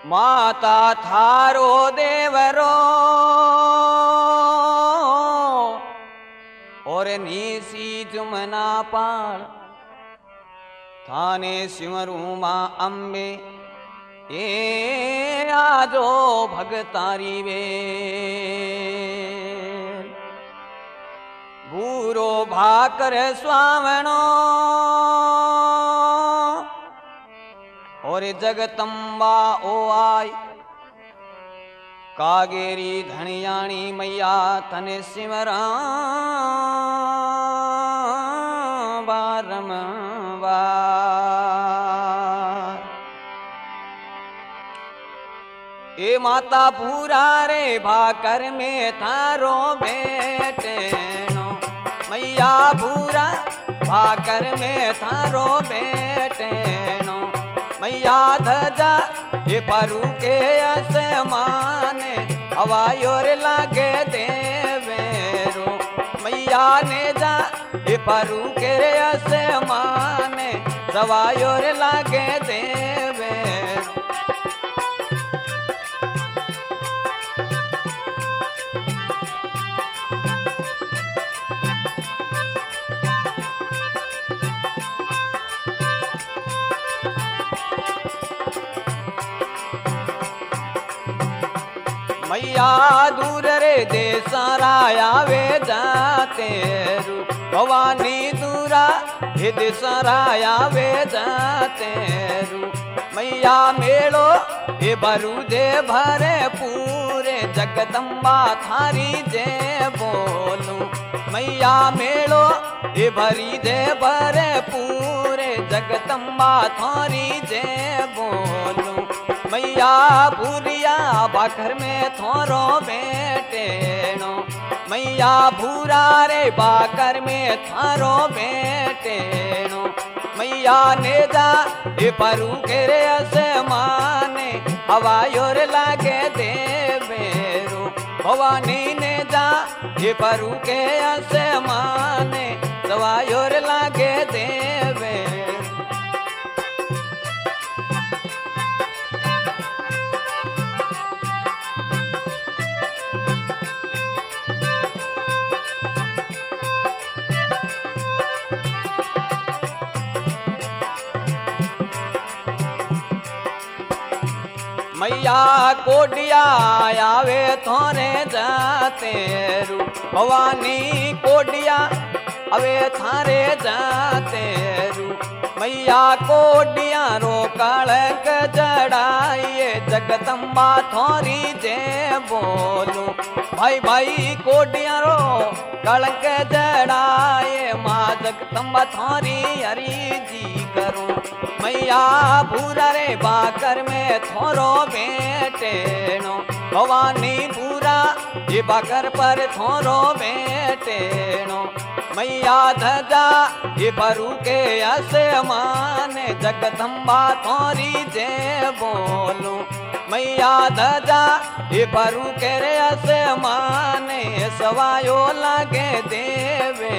माता थारो देवरो और नीसी जुमना पाल थाने सिमरू मां अम्बे ए आजो भगतारी वे भूरो भाकर स्वावणो और जगतम्बा ओ आई कागेरी धनियाणी मैया तने सिमरा बारंबार ए माता पूरा रे भाकर में थारो बेटेनो मैया पूरा भाकर में थारो बेटेनो मैया धजा ये परू के आसमाने हवायोर लागे देवेरो मैया ने जा ये परू के आसमाने हवायोर लागे देवेरो मैया दूर रे देसराया वे जाते रू भवानी दूरा हे देसराया वे जाते रू मैया मेलो हे भरू दे भरे पूरे जगदम्बा थारी जे बोलू मैया मेलो हे भरी दे भरे पूरे जगदम्बा थारी जे बोलू मैया भूरिया बाकर में थोरो बेटेनो मैया भूरा रे बाकर में थारो बेटेनो मैया ने जा ये परू के रे आसमाने हवायोर लागे देवेरो भवानी ने जा ये परू के आसमाने हवायोर लागे देवेरो मैया कोडिया आवे थोरे जाते रू भवानी कोडिया अवे थारे जाते रू मैया कोडिया रो कड़क जड़ाइए जगदम्बा थोरी जे बोलू भाई भाई कोडिया रो कड़क जड़ाए माँ जगदम्बा थोरी हरी जी करूं मैया पूरा रे बाकर में थोरो बेटेनो भवानी पूरा ये बाकर पर थोरो बेटेनो मैया धजा ये परू के आसमाने जगदम्बा थोरी जे बोलू मैया धजा ये परू के रे आसमाने सवायो लागे देवे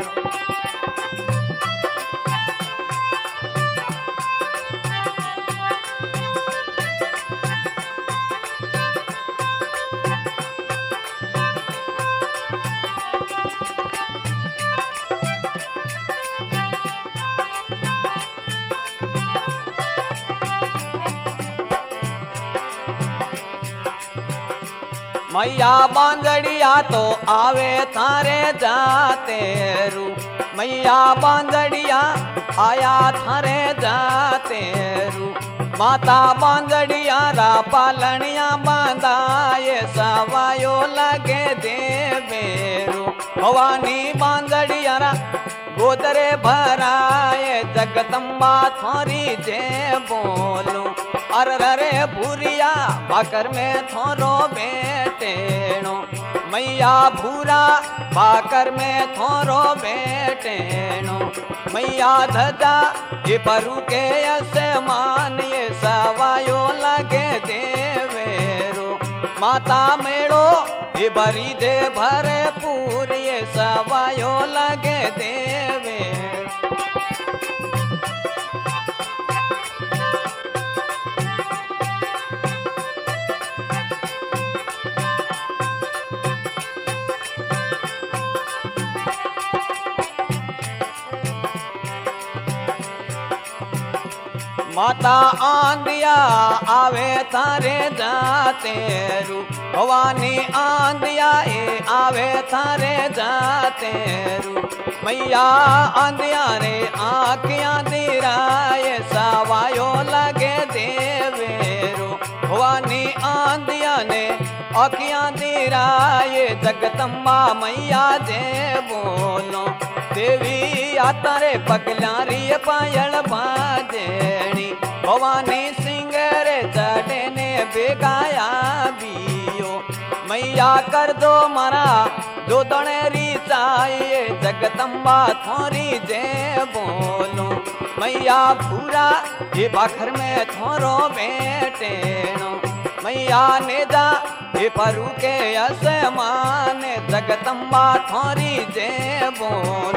मैया बांधड़िया तो आवे थारे जाते रू मैया बांधड़िया आया थारे जाते रू माता बांधड़िया रा पालनिया बांधाए सवायो लगे देवेरू भवानी बांधड़िया रा गोदरे भराए जगदम्बा थोरी जे बोलू अरे भूरिया बाकर में थोरो बेटेनो मैया भूरा बाकर में थोरो बेटेनो मैया धजा ये परू के आसमान ये सवायो लगे देवेरो माता मेड़ो ये भरी दे भरे पूरी ये सवायो लगे देवेरो माता आंदिया आवे थारे जाते रू, भवानी आंदिया आवे थारे जाते रू। मैया आंदिया रे आँखियाँ दिराए सवायो लगे देवेरो, भवानी आंदिया ने आँखियाँ दिराए जगदम्बा मैया जे बोलो। देवी आता रे पगलारी पायल बाजेणी, भवानी सिंगर चढ़े ने बेगाया बियो। मैया कर दो मारा जो तणेरी चाहिए जगदम्बा थोरी जे बोलो। मैया पूरा ये बाखर में थोरो बेटेनो, मैया ने जा ये परू के असमान जगदम्बा थोरी जे बोल।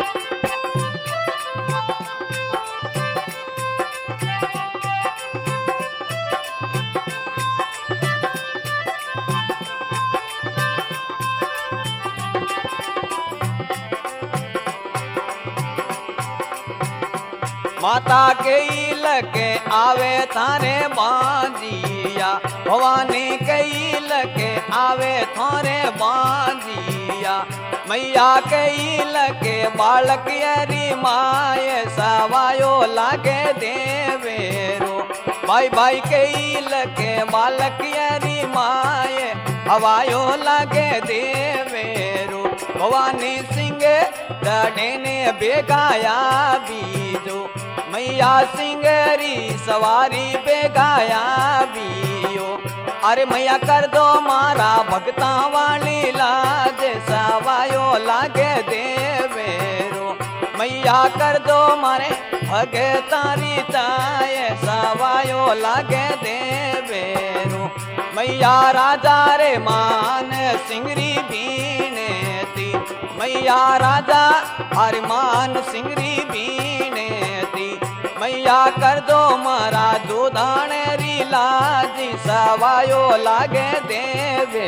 माता के लगे आवे थारे बांजिया, भवानी के लगे आवे थारे बांजिया। मैया के लगे बालक यरी माए सवायो लागे देवेरो, भाई भाई के लगे बालक यरी माए हवायो लागे देवेरो। भवानी सिंह डे ने बेगाया बीजो, मैया सिंगरी सवारी बेगाया बियो। अरे मैया कर दो मारा भक्ता वाली लाज सवायो लागे देवेरो, मैया कर दो मारे भगतारी चाय सवायो लागे देवेरो। मैया राजा रे मान सिंगरी बीने ती, मैया राजा हरमान सिंगरी बीने ती। मैया कर दो मारा जो दानेरी लाजी सवायो लागे देवे।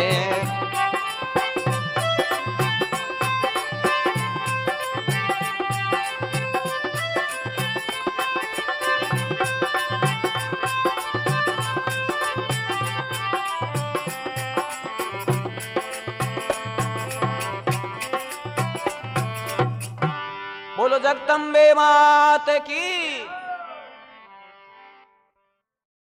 बोलो जगदम्बे मात की।